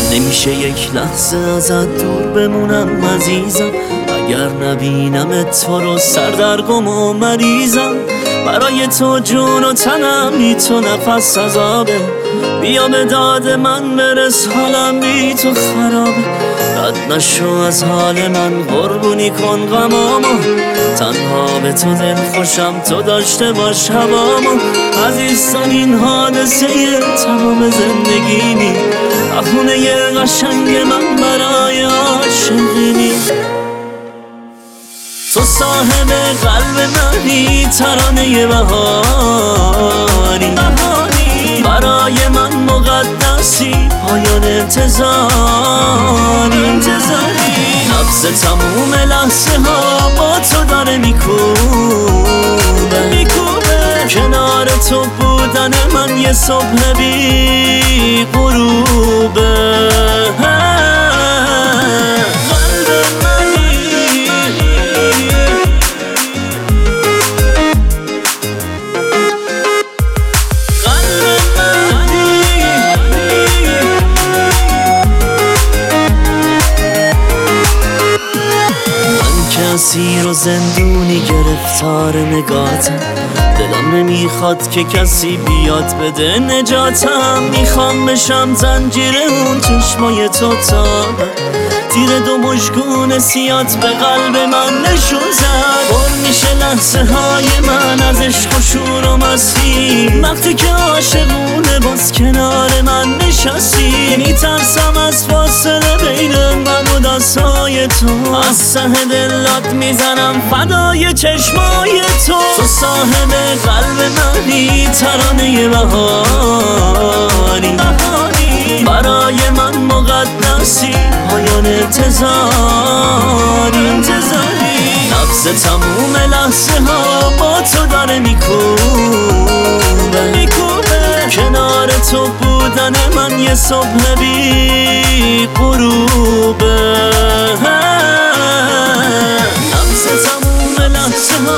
نمیشه یک لحظه ازت دور بمونم عزیزم، اگر نبینمت تو رو سردرگم و مریضم. برای تو جون و تنم بی تو نفس عذابه، بیا به داد من برس حالم بی تو خرابه. رد نشو از حال من قربونی کن غمامو، تنها به تو دل خوشم تو داشته باش هوامو. عزیزم این حادثه تمام زندگیمی، بهونه قشنگ من برای عاشقینی. تو صاحب قلب منی، ترانه بهاری برای من مقدسی، پایان انتظاری. نبض تموم لحظه ها با تو داره میکوبه، کنار تو بودن من یه صبح بی غروبه. اسیر و زندونی گرفتار نگاتم، دلم نمیخواد که کسی بیاد بده نجاتم. میخوام بشم زنجیر اون چشمای تو تا تیر دو مشگون سیات به قلب من نشون زد. پر میشه لحظه های من از عشق و شور و مستی، وقتی که عاشقونه باز کنار من نشستی. میترسم از فاصله بین من و دستای تو، از ته دلات میزنم فدای چشمای تو. تو صاحب قلب منی، ترانه بهاری برای من مقدسی، پایان انتظاری. نبض تموم لحظه ها با تو داره میکوبه، کنار تو بودن من یه صبح بی غروبه. نبض تموم لحظه ها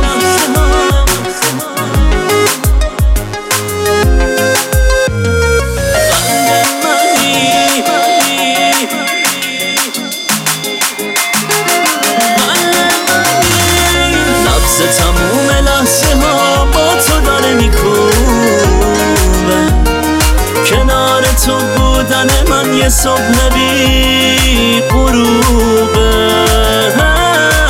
تموم لحظه ها با تو داره میکوبه، کنار تو بودن من یه صبح بی غروبه.